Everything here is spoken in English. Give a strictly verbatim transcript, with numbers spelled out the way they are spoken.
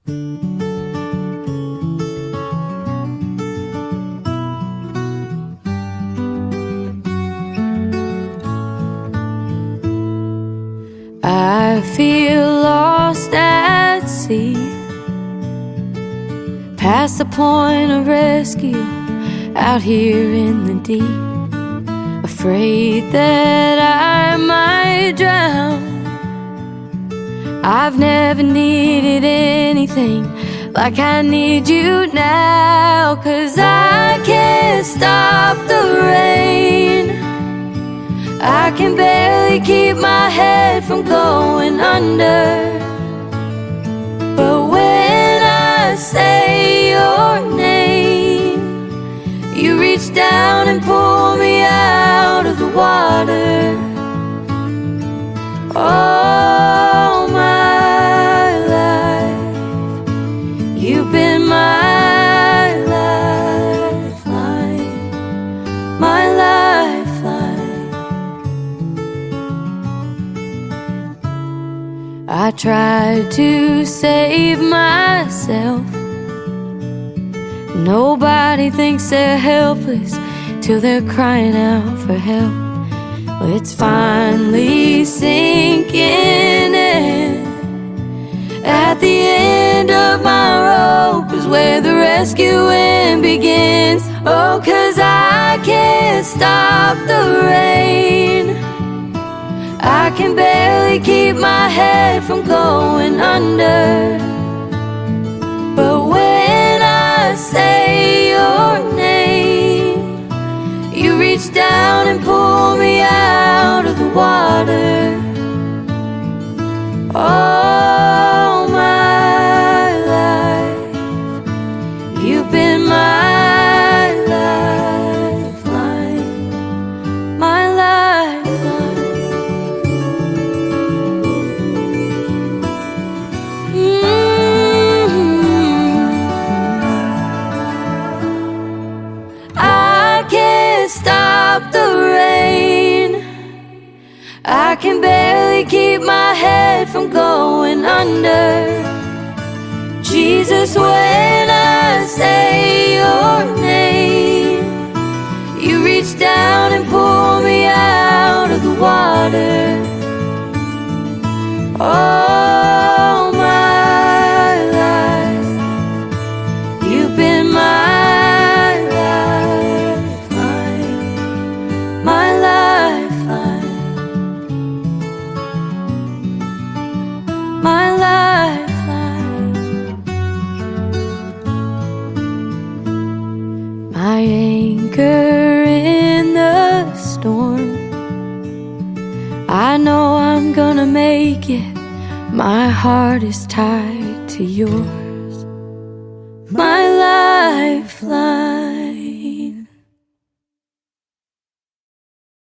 I feel lost at sea, past the point of rescue, out here in the deep, afraid that I might drown. I've never needed anything like I need you now, 'cause I can't stop the rain. I can barely keep my head from going under, but when I say your name, you reach down and pull me out of the water. All my life, you've been my lifeline, my lifeline. I tried to save myself. Nobody thinks they're helpless till they're crying out for help. Well, it's finally sinking in. At the end of my rope is where the rescuing begins. Oh, 'cause I can't stop the rain. I can barely keep my head from going under, but when I say your name, you reach down and pull me out of the water. All my life, you've been my lifeline, my lifeline. Stop the rain. I can barely keep my head from going under. Jesus, when I say your name, you reach down and pull me out of the water. All my life, you've been my my lifeline, my anchor in the storm. I know I'm gonna make it. My heart is tied to yours, my lifeline.